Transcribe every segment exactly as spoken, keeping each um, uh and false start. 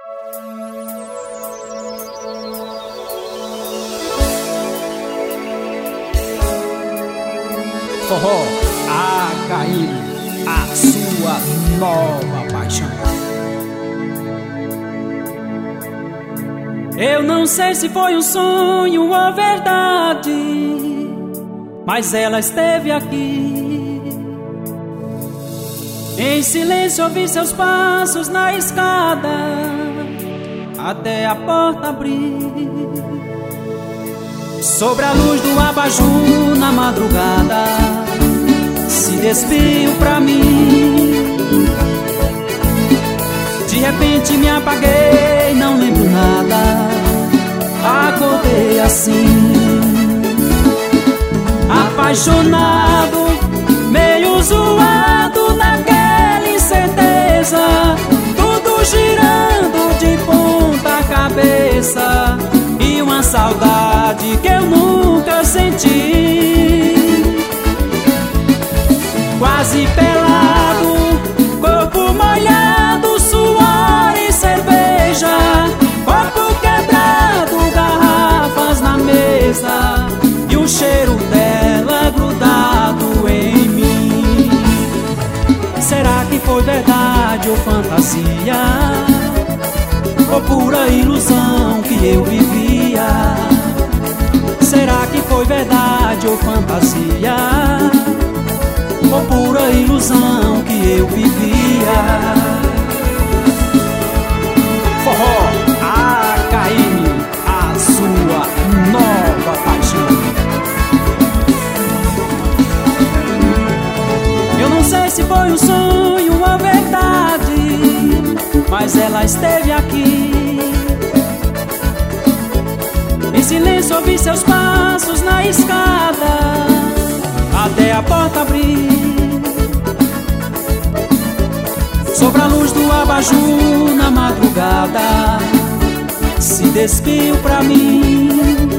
Forró H M, a sua nova paixão. Eu não sei se foi um sonho ou verdade, mas ela esteve aqui. Em silêncio ouvi seus passos na escada, até a porta abrir. Sobre a luz do abajur na madrugada, se despiu pra mim. De repente me apaguei, não lembro nada, acordei assim, apaixonado, meio zoado naquela incerteza, tudo girando de ponta cabeça, e uma saudade que eu nunca senti. Quase pelado, corpo molhado, suor e cerveja, copo quebrado, garrafas na mesa, e o cheiro dela grudado em mim. Será que foi verdade ou fantasia, ou pura ilusão que eu vivia? Será que foi verdade ou fantasia, ou pura ilusão que eu vivia? Forró H M, a sua nova paixão. Eu não sei se foi um sonho ou verdade, mas ela esteve aqui. Em silêncio ouvi seus passos na escada, até a porta abrir. Sobre a luz do abajur na madrugada, se despiu pra mim.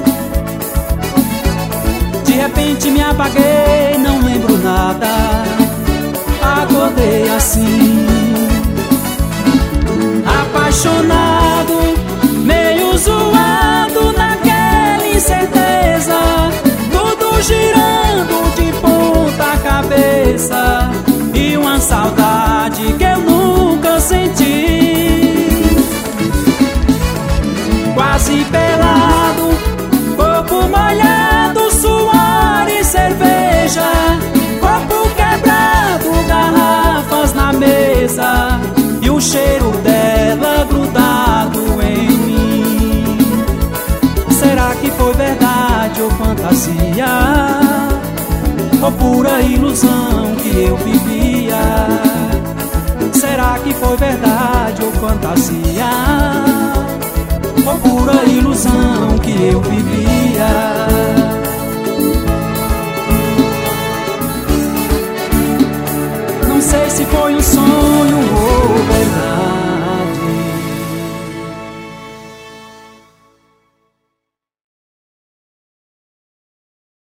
De repente me apaguei, não lembro nada, acordei assim, apaixonado, meio zoado naquela incerteza, tudo girando de ponta cabeça, e uma saudade que eu nunca senti. Quase pelado, corpo molhado, suor e cerveja, copo quebrado, garrafas na mesa, e o cheiro dela grudado em mim. Será que foi verdade ou fantasia, ou pura ilusão que eu vivia? Será que foi verdade ou fantasia, ou pura ilusão que eu vivia?